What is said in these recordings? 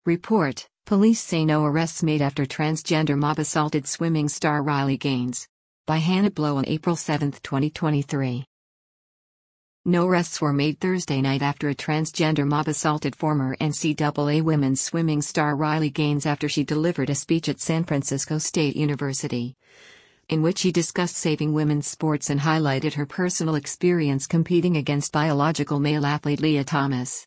Report: Police say no arrests made after transgender mob assaulted swimming star Riley Gaines. By Hannah Blow on April 7, 2023. No arrests were made Thursday night after a transgender mob assaulted former NCAA women's swimming star Riley Gaines after she delivered a speech at San Francisco State University, in which she discussed saving women's sports and highlighted her personal experience competing against biological male athlete Lia Thomas.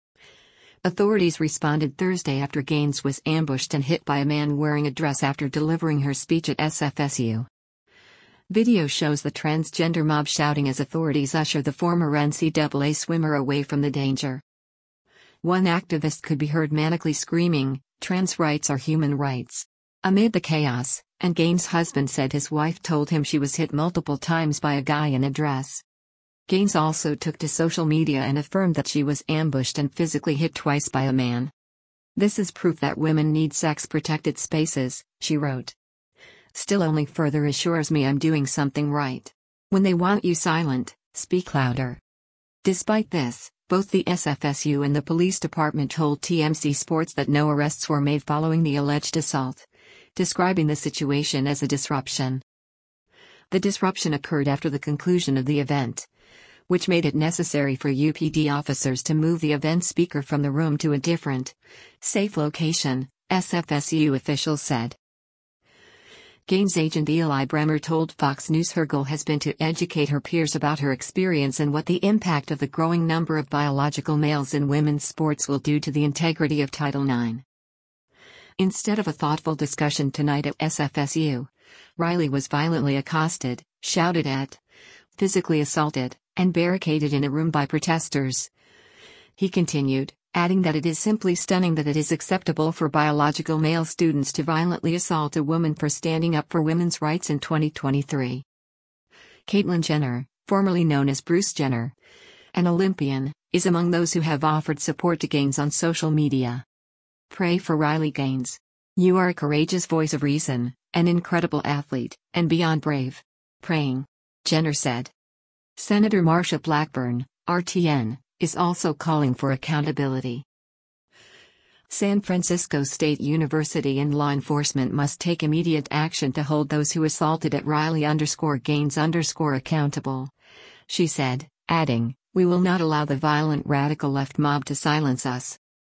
Authorities responded Thursday after Gaines was ambushed and hit by a man wearing a dress after delivering her speech at SFSU. Video shows the transgender mob shouting as authorities usher the former NCAA swimmer away from the danger. One activist could be heard manically screaming, "Trans rights are human rights," amid the chaos, and Gaines' husband said his wife told him she was hit multiple times by a guy in a dress. Gaines also took to social media and affirmed that she was ambushed and physically hit twice by a man. "This is proof that women need sex-protected spaces," she wrote. "Still only further assures me I'm doing something right. When they want you silent, speak louder." Despite this, both the SFSU and the police department told TMZ Sports that no arrests were made following the alleged assault, describing the situation as a disruption. The disruption occurred after the conclusion of the event, which made it necessary for UPD officers to move the event speaker from the room to a different, safe location, SFSU officials said. Gaines' agent Eli Bremer told Fox News her goal has been to educate her peers about her experience and what the impact of the growing number of biological males in women's sports will do to the integrity of Title IX. Instead of a thoughtful discussion tonight at SFSU, Riley was violently accosted, shouted at, physically assaulted, and barricaded in a room by protesters. He continued, adding that it is simply stunning that it is acceptable for biological male students to violently assault a woman for standing up for women's rights in 2023. Caitlyn Jenner, formerly known as Bruce Jenner, an Olympian, is among those who have offered support to Gaines on social media. "Pray for Riley Gaines. You are a courageous voice of reason, an incredible athlete, and beyond brave. Praying," Jenner said. Senator Marsha Blackburn, RTN, is also calling for accountability. San Francisco State University and law enforcement must take immediate action to hold those who assaulted at Riley_Gaines accountable, she said, adding, "We will not allow the violent radical left mob to silence us."